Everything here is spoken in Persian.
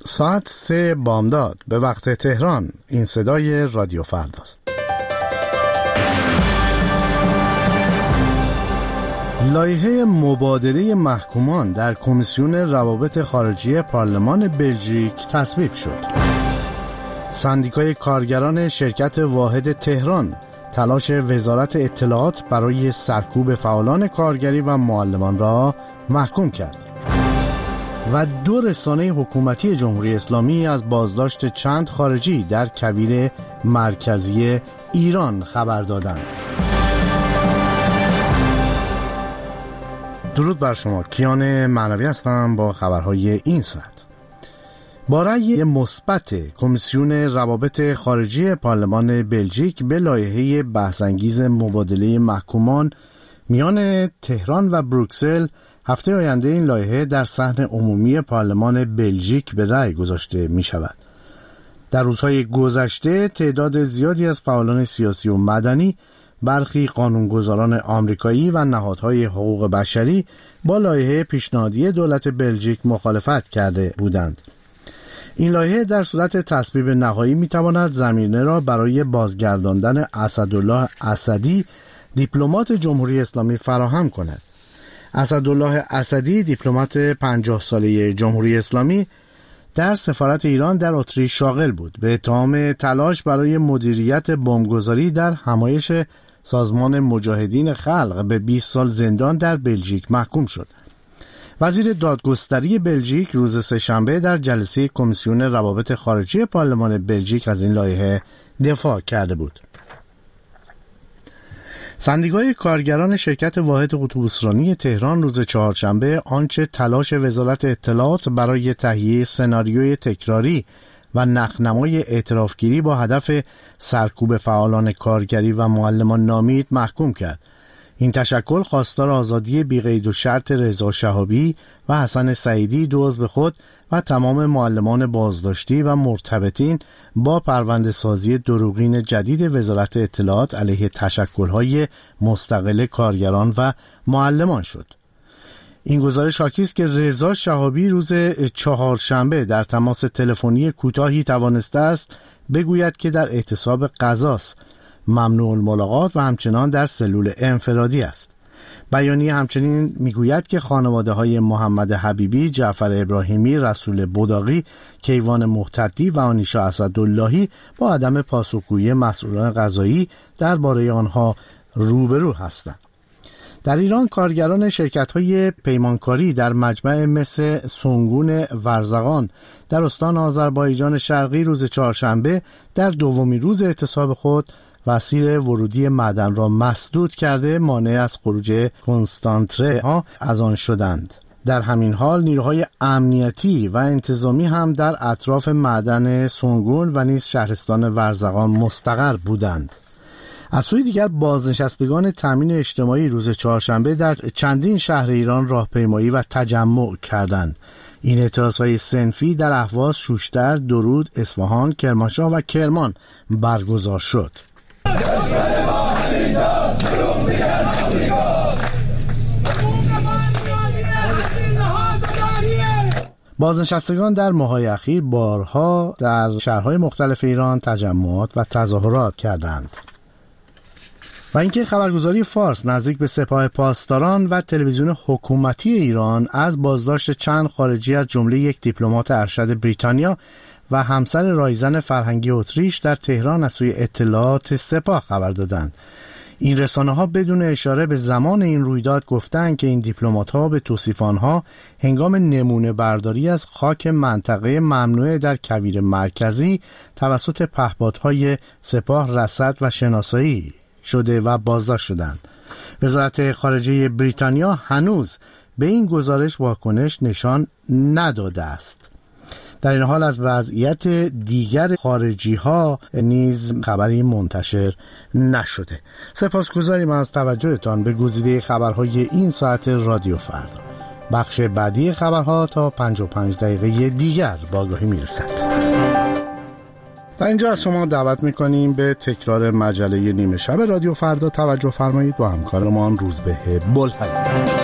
ساعت 3 بامداد به وقت تهران. این صدای رادیو فرداست. لایحه مبادله محکومان در کمیسیون روابط خارجی پارلمان بلژیک تصویب شد. سندیکای کارگران شرکت واحد تهران تلاش وزارت اطلاعات برای سرکوب فعالان کارگری و معلمان را محکوم کرد. و 2 رسانه حکومتی جمهوری اسلامی از بازداشت چند خارجی در کویر مرکزی ایران خبر دادند. درود بر شما، کیان معنوی هستم با خبرهای این ساعت. با رأی مثبت کمیسیون روابط خارجی پارلمان بلژیک به لایحه بحث‌انگیز مبادله محکومان میان تهران و بروکسل، هفته آینده این لایحه در صحن عمومی پارلمان بلژیک به رأی گذاشته می شود. در روزهای گذشته تعداد زیادی از فعالان سیاسی و مدنی، برخی قانونگذاران آمریکایی و نهادهای حقوق بشری با لایحه پیشنهادی دولت بلژیک مخالفت کرده بودند. این لایحه در صورت تصویب نهایی می‌تواند زمینه را برای بازگرداندن اسدالله اسدی، دیپلمات جمهوری اسلامی فراهم کند. اسدالله اسدی، دیپلمات 50 ساله جمهوری اسلامی، در سفارت ایران در اتریش شاغل بود. به اتهام تلاش برای مدیریت بمبگذاری در همایش سازمان مجاهدین خلق به 20 سال زندان در بلژیک محکوم شد. وزیر دادگستری بلژیک روز سه‌شنبه در جلسه کمیسیون روابط خارجی پارلمان بلژیک از این لایحه دفاع کرده بود. سندیکای کارگران شرکت واحد اتوبوسرانی تهران روز چهارشنبه آنچه تلاش وزارت اطلاعات برای تهیه سناریوی تکراری و نخنمای اعترافگیری با هدف سرکوب فعالان کارگری و معلمان نامید محکوم کرد. این تشکل خواستار آزادی بی‌قید و شرط رضا شهابی و حسن سعیدی، 2 عضو خود و تمام معلمان بازداشتی و مرتبطین با پرونده سازی دروغین جدید وزارت اطلاعات علیه تشکل‌های مستقل کارگران و معلمان شد. این گزارش حاکی است که رضا شهابی روز چهارشنبه در تماس تلفنی کوتاهی توانسته است بگوید که در اعتصاب غذاست، ممنوع الملاقات و همچنان در سلول انفرادی است. بیانیه همچنین میگوید که خانواده‌های محمد حبیبی، جعفر ابراهیمی، رسول بداقی، کیوان محتدی و آنیشا اسداللهی با عدم پاسخگویی مسئولان قضایی درباره آنها روبرو هستند. در ایران کارگران شرکت‌های پیمانکاری در مجمع مس سنگون ورزقان در استان آذربایجان شرقی روز چهارشنبه در دومین روز اعتصاب خود مسیر ورودی معدن را مسدود کرده مانع از خروج کنسانتره ها از آن شدند. در همین حال نیروهای امنیتی و انتظامی هم در اطراف معدن سنگون و نیز شهرستان ورزقان مستقر بودند. از سوی دیگر بازنشستگان تامین اجتماعی روز چهارشنبه در چندین شهر ایران راهپیمایی و تجمع کردند. این اعتراضهای صنفی در اهواز، شوشتر، درود، اصفهان، کرمانشاه و کرمان برگزار شد. بازنشستگان در ماه‌های اخیر بارها در شهرهای مختلف ایران تجمعات و تظاهرات کردند. و اینکه خبرگزاری فارس نزدیک به سپاه پاسداران و تلویزیون حکومتی ایران از بازداشت چند خارجی از جمله یک دیپلمات ارشد بریتانیا و همسر رایزن فرهنگی اتریش در تهران از سوی اطلاعات سپاه خبر دادند. این رسانه‌ها بدون اشاره به زمان این رویداد گفتند که این دیپلمات‌ها به توصیف آنها هنگام نمونه برداری از خاک منطقه ممنوعه در کویر مرکزی توسط پهپادهای سپاه رصد و شناسایی شده و بازداشت شدند. وزارت خارجه بریتانیا هنوز به این گزارش واکنش نشان نداده است. در این حال از وضعیت دیگر خارجی ها نیز خبری منتشر نشده. سپاسگزاریم از توجهتان به گزیده خبرهای این ساعت رادیو فردا. بخش بعدی خبرها تا 55 دقیقه دیگر با آگاهی میرسد. در اینجا از شما دعوت میکنیم به تکرار مجله نیمه شب رادیو فردا توجه فرمایید با همکارمان روزبه بلحی.